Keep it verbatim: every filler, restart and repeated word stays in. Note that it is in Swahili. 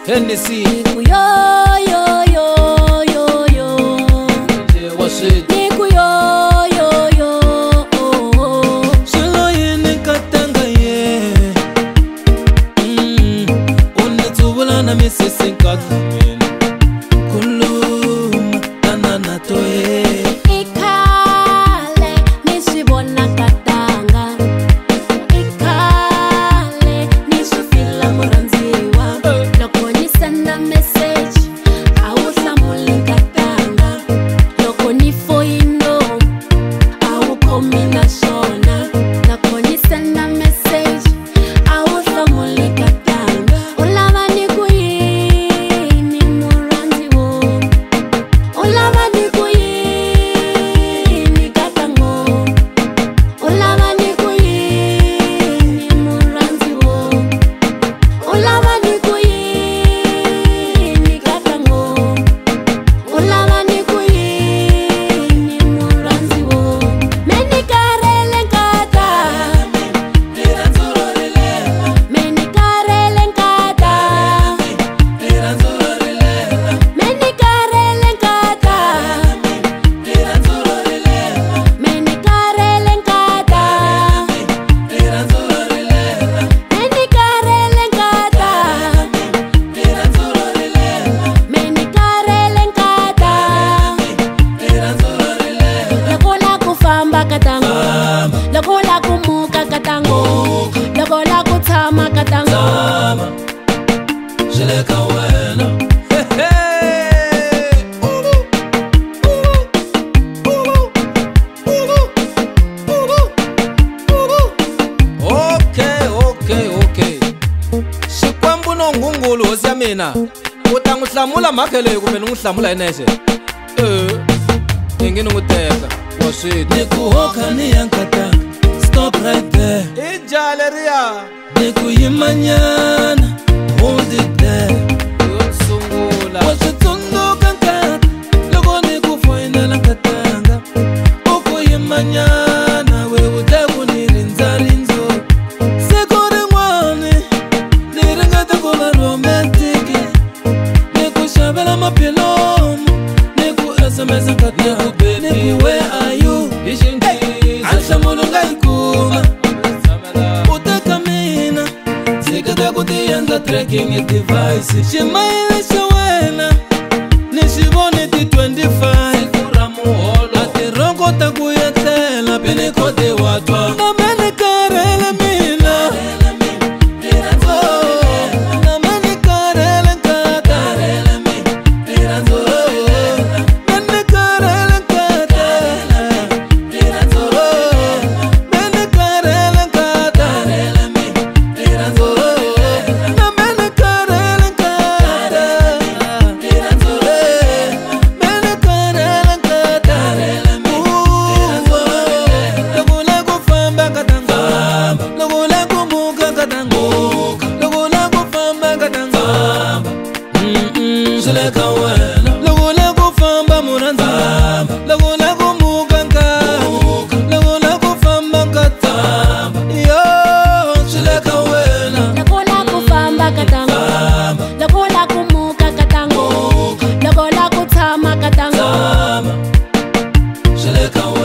Hennessy Niku yo yo yo yo yo What's it? Niku yo yo yo Shilo yene katanga ye Mm Unetubula na misisi nkatamen Kuluma tanana toye Ikale nisibona katanga Ikale nisufila muranziwa Loko nisenda message awusamuli katanga Loko nifoino awukomina shona Loko nisenda message awusamuli katanga Ulava nikuyini muranziwo Ulava nikuyini katango Ulava nikuyini muranziwo Ulava nikuyini katango Ulava nikuyini muranziwo Menikarele nkata Menikarele nkata Menikarele nkata Menikarele nkata Menikarele nkata Menikarele nkata Loko la kufamba katango Loko la kumuka katango Loko la kutama katango Sama Jeleka wena Okay, okay, okay. Xikwembu no ngungulu hosi ya mina. U ta n'wi hlamula mhaka leyi kumbe ni n'wi hlamula hi nexe? Eh. I nge ni n'wi teka. Wa switi. Ni ku hoka ni ya nkatanga. Stop right there. I jale riya. Ni ku yimanyana. Hold it there. Yo sungula. Wa swi tsundzuka nkata loko ni ku foyinela nkatanga. U ku yimanyana we u ta ku ni rindza rindzu. Siku rin'wani ni ringeta ku va romantic. Ni ku xavela mapilomu. Ni ku S M S nkatanga. Ni ku where are you? Hi xinghezi. Anhlamulo nga yi kuma. U teka mina tshiketa ku ti endla tracking hi device. Ximayile xa wena ni xi vone ti twenty-five. Siku ra muholo. A ti rokota ku etlela pinikode wa twa. Na me ni karhele mina. Oh, na me ni karhele nkata. Me ni karhele nkata. Loko la ku famba muranza, loko la ku muka nkata, loko la ku famba nkata, yo swi le ka wena. Loko la kufamba katango Loko la kumuka katango Loko la kutama katango Swi le ka wena.